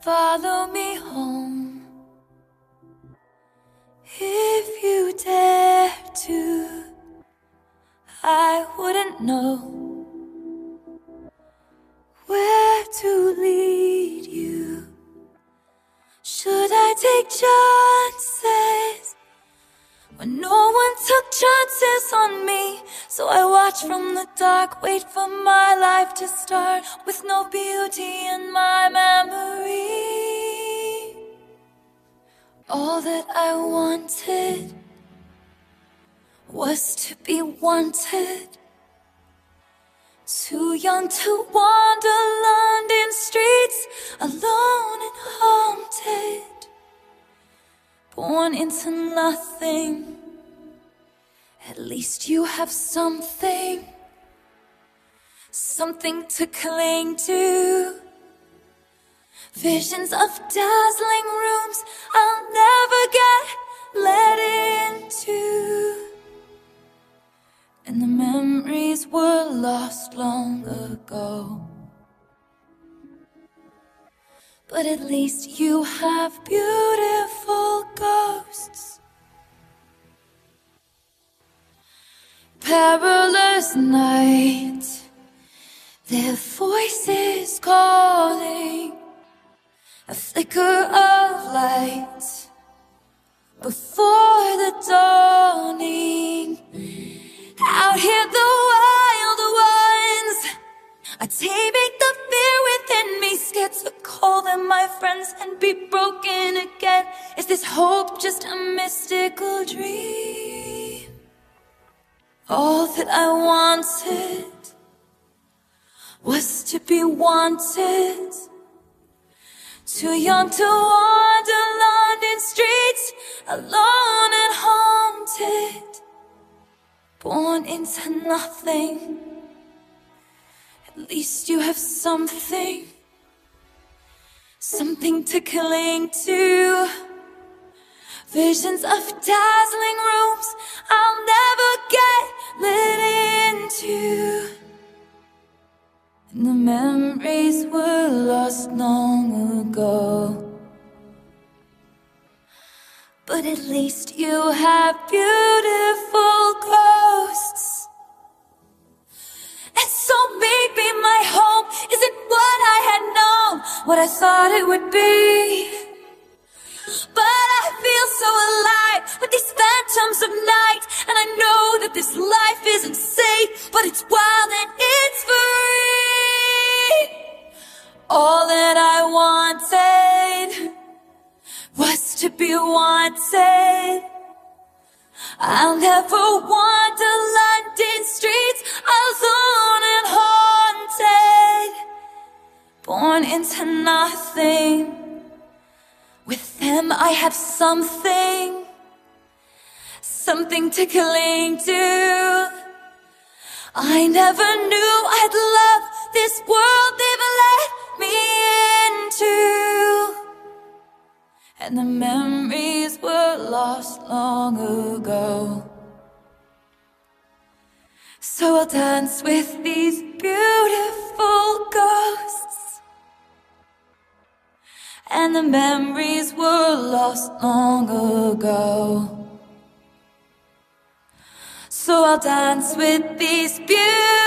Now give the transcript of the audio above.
follow me home if you dare to. I wouldn't know where to lead you. Should I take chances when no one took chances on me? So I watch from the dark, wait for my life to start, with no beauty in my memory. All that I wanted was to be wanted. Too young to wander London streets, alone and haunted. Born into nothing. At least you have something, something to cling to. Visions of dazzling rooms I'll never get let into. And the memories were lost long ago. But at least you have beautiful ghosts. Perilous night, their voices calling, a flicker of light before the dawning. Out here the wild ones are taming the fear within me, scared to call them my friends and be broken again. Is this hope just a mystical dream? All that I wanted was to be wanted. Too young to wander London streets, alone and haunted. Born into nothing. At least you have something, something to cling to. Visions of dazzling rooms I'll never get let into. And the memories were lost long ago. But at least you have beautiful ghosts. And so maybe my home isn't what I had known, what I thought it would be. But I feel so alive with these phantoms of night, and I know that this life isn't safe, but it's wild and it's free. All that I wanted was to be wanted. I'll never wander London streets alone and haunted. Born into nothing. With them I have something, something to cling to. I never knew I'd love this world they've let me into. And the memories were lost long ago. So I'll dance with these beautiful ghosts. And the memories were lost long ago. So I'll dance with these beautiful